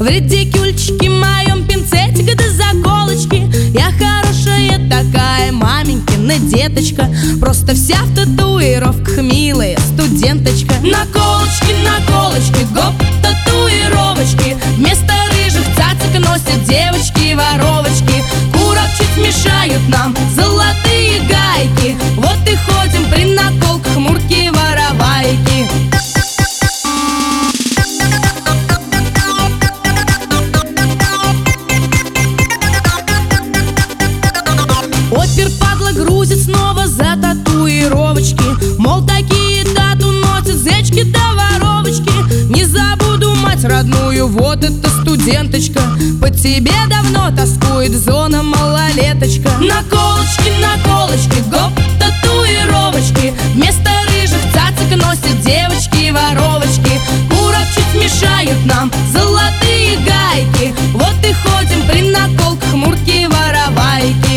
В редикюльчике моем пинцетик да заколочки. Я хорошая такая маменькина деточка, просто вся в татуировках, милая студенточка. Наколочки, гоп, татуировочки. Вместо рыжих цацик носят девочки-воровочки. Курок чуть мешают нам золотые гайки. Вот и ходим при наколках мурки-воровайки. Опер падла грузит снова за татуировочки. Мол, такие тату носят зечки да воровочки. Не забуду мать родную, вот эта студенточка. По тебе давно тоскует зона малолеточка. Наколочки, гоп, татуировочки. Вместо рыжих цацик носят девочки-воровочки. Курок чуть мешают нам золотые гайки. Вот и ходим при наколках мурки-воровайки.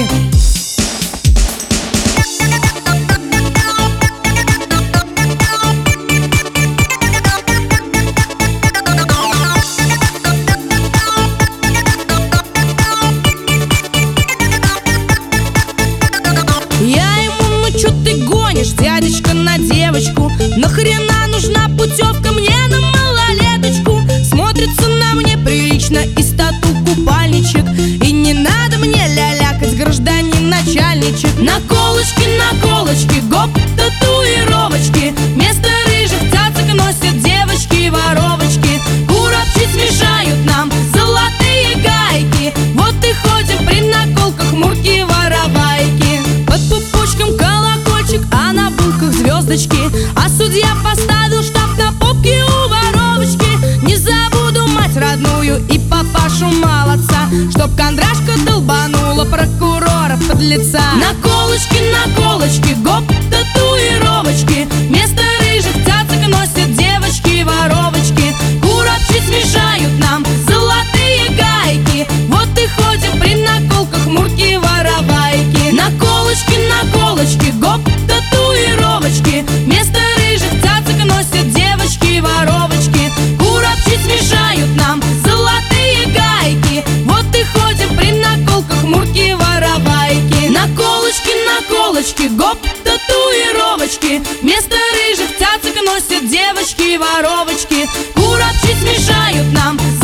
Дядечка на девочку, нахрена нужна путевка мне на малолеточку? Смотрится на мне прилично из тату купальничек. И не надо мне лялякать, гражданин начальничек. Наколочки, гоп, татуировочки. Вместо рыжих цацик носят девочки-воровочки. Курок чуть смешают нам золотые гайки. Вот и ходим при наколках мурки-воровайки. Под пупочком колокольчик, а на булках звездочки. А судья поставил штамп на попке у воровочки. Не забуду мать родную и папашу молодца, чтоб кондрашка долбанула прокурора подлеца. Наколочки, гоп, татуировочки. Вместо рыжих цацик носят девочки-воровочки. Курок чуть смешают нам золотые гайки. Вот и ходим при наколках мурки-воровайки. Наколочки, гоп, татуировочки. Вместо рыжих цацик носят девочки-воровочки. Курок чуть смешают нам золотые гайки. Вот и ходим при наколках мурки-воровайки. Наколочки, гоп, татуировочки. Вместо рыжих цацик носят девочки-воровочки. Курок чуть смешают нам